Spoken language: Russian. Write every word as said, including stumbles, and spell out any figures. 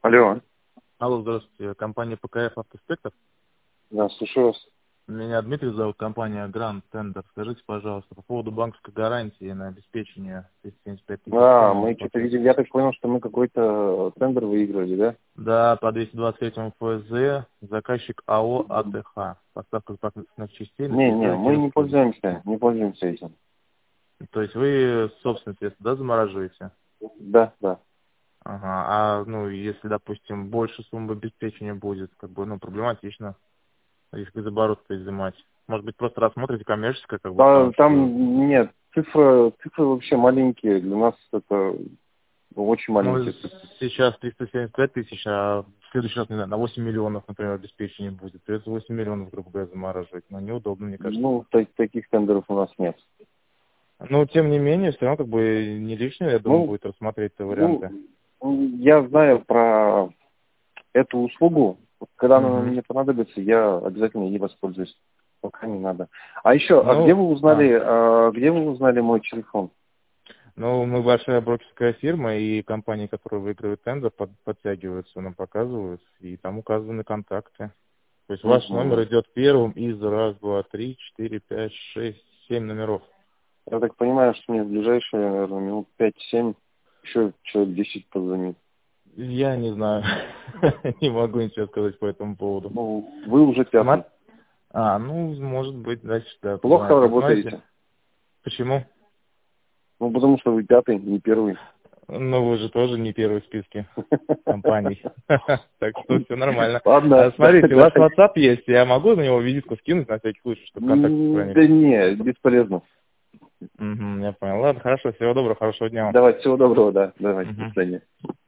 Алло. Алло, здравствуйте. Компания ПКФ «Автоспектр». Да, слушаю вас. Меня Дмитрий зовут, компания Grand Tender. Скажите, пожалуйста, по поводу банковской гарантии на обеспечение триста семьдесят пять тысяч А, суммы. мы что-то видели, я так понял, что мы какой-то тендер выиграли, да? Да, по двести двадцать третьему ФЗ, заказчик АО АТХ. Поставка запасных частей на Не, не, территории мы не Кировской области. пользуемся, не пользуемся этим. То есть вы собственные средства, да, замораживаете? Да, да. Ага, а, ну, если, допустим, больше суммы обеспечения будет, как бы, ну, проблематично, если из оборота изымать. Может быть, просто рассмотрите коммерческое, как бы, Та- потому что, Там нет, цифры, цифры вообще маленькие, для нас это очень ну, маленькие цифры. сейчас триста семьдесят пять тысяч, а в следующий раз, не знаю, на восемь миллионов, например, обеспечение будет. Придется восемь миллионов, грубо говоря, замораживать. Но неудобно, мне кажется. Ну, та- таких тендеров у нас нет. Но, тем не менее, все равно, как бы, не лишнее, я думаю, Ну, будет рассмотреть эти ну, варианты. я знаю про эту услугу. Когда она Угу. мне понадобится, я обязательно ей воспользуюсь. Пока не надо. А еще, а где Ну, вы а, узнали, а, где вы узнали мой телефон? ну, мы большая брокерская фирма, и компании, которые выигрывают тендер, под, подтягиваются, нам показывают, и там указаны контакты. То есть ваш номер Угу. идет первым из раз, два, три, четыре, пять, шесть, семь номеров. Я так понимаю, что мне в ближайшие, наверное, минут пять-семь еще человек десять позвонит. Я не знаю. Не могу ничего сказать по этому поводу. Ну, вы уже пятый. Сма- А, ну, может быть, значит, да, Плохо позвонят. Но знаете, работаете. почему? Ну, потому что вы пятый, не первый. Ну, вы же тоже не первый в списке компаний. Так что все нормально. Ладно, А смотрите, у вас давай. WhatsApp есть, я могу на него визитку скинуть на всякий случай, чтобы контакты М, сохранить? Да не, бесполезно. Угу, я понял. Ладно, хорошо, всего доброго, хорошего дня вам. Давай, всего доброго, да. Давай, до Мгм. свидания.